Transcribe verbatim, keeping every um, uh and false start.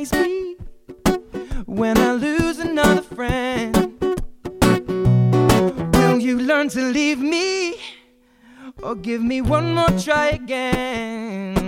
always be when I lose another friend? Will you learn to leave me or give me one more try again?